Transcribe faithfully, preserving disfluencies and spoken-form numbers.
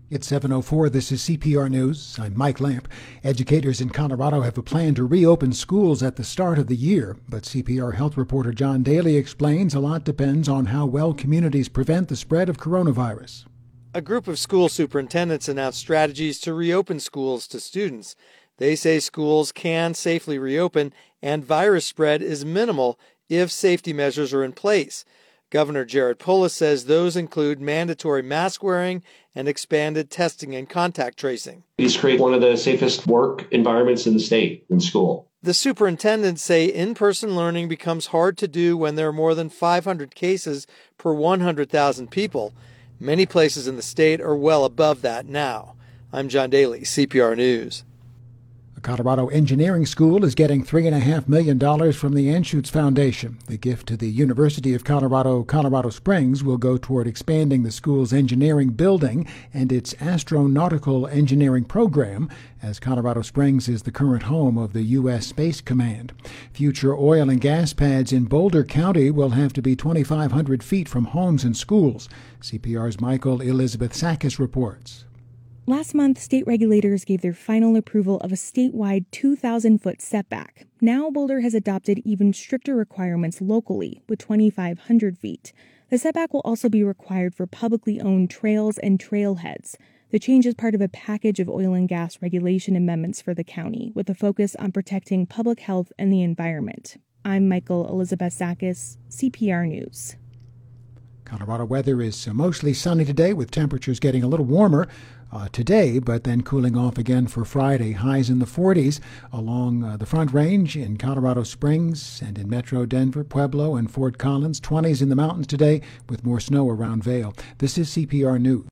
It's seven oh four. This is C P R News. I'm Mike Lamp. Educators in Colorado have a plan to reopen schools at the start of the year, but C P R health reporter John Daly explains a lot depends on how well communities prevent the spread of coronavirus. A group of school superintendents announced strategies to reopen schools to students. They say schools can safely reopen and virus spread is minimal if safety measures are in place. Governor Jared Polis says those include mandatory mask wearing and expanded testing and contact tracing. These create one of the safest work environments in the state, in school. The superintendents say in-person learning becomes hard to do when there are more than five hundred cases per one hundred thousand people. Many places in the state are well above that now. I'm John Daly, C P R News. A Colorado engineering school is getting three point five million dollars from the Anschutz Foundation. The gift to the University of Colorado, Colorado Springs will go toward expanding the school's engineering building and its astronautical engineering program, as Colorado Springs is the current home of the U S Space Command. Future oil and gas pads in Boulder County will have to be twenty-five hundred feet from homes and schools. C P R's Michael Elizabeth Sakis reports. Last month, state regulators gave their final approval of a statewide two thousand foot setback. Now, Boulder has adopted even stricter requirements locally, with twenty-five hundred feet. The setback will also be required for publicly owned trails and trailheads. The change is part of a package of oil and gas regulation amendments for the county, with a focus on protecting public health and the environment. I'm Michael Elizabeth Sakis, C P R News. Colorado weather is mostly sunny today, with temperatures getting a little warmer uh, today, but then cooling off again for Friday. Highs in the forties along uh, the Front Range in Colorado Springs and in Metro Denver, Pueblo, and Fort Collins. twenties in the mountains today with more snow around Vail. This is C P R News.